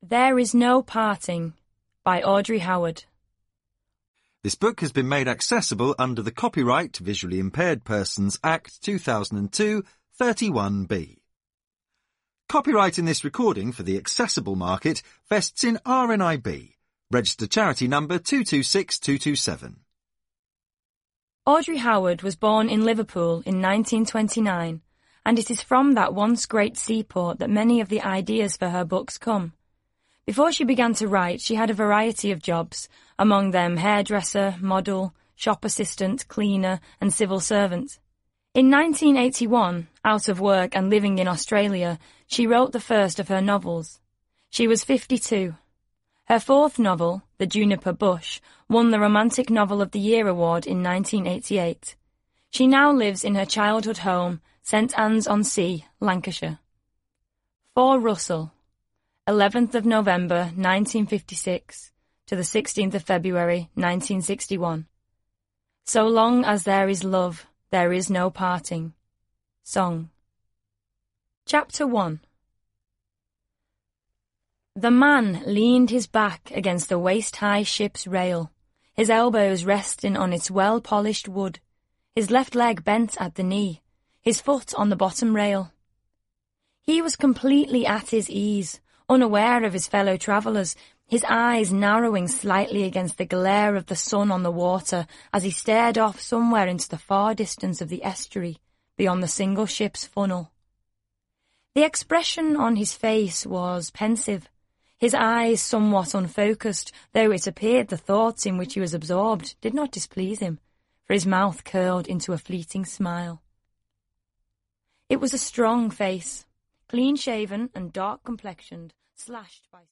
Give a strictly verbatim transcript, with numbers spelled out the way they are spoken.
There Is No Parting by Audrey Howard. This book has been made accessible under the Copyright to Visually Impaired Persons Act two thousand two, thirty-one B. Copyright in this recording for the accessible market vests in R N I B, registered charity number two two six two two seven. Audrey Howard was born in Liverpool in nineteen twenty-nine, and it is from that once great seaport that many of the ideas for her books come. Before she began to write, she had a variety of jobs, among them hairdresser, model, shop assistant, cleaner, and civil servant. In nineteen eighty-one, out of work and living in Australia, she wrote the first of her novels. She was fifty-two. Her fourth novel, The Juniper Bush, won the Romantic Novel of the Year award in nineteen eighty-eight. She now lives in her childhood home, St Anne's-on-Sea, Lancashire. For Russell, eleventh of November nineteen fifty-six to the sixteenth of February nineteen sixty-one. So long as there is love, there is no parting. Song. Chapter one. The man leaned his back against the waist-high ship's rail, his elbows resting on its well-polished wood, his left leg bent at the knee, his foot on the bottom rail. He was completely at his ease, unaware of his fellow travellers, his eyes narrowing slightly against the glare of the sun on the water as he stared off somewhere into the far distance of the estuary, beyond the single ship's funnel. The expression on his face was pensive, his eyes somewhat unfocused, though it appeared the thoughts in which he was absorbed did not displease him, for his mouth curled into a fleeting smile. It was a strong face, clean-shaven and dark-complexioned, slashed by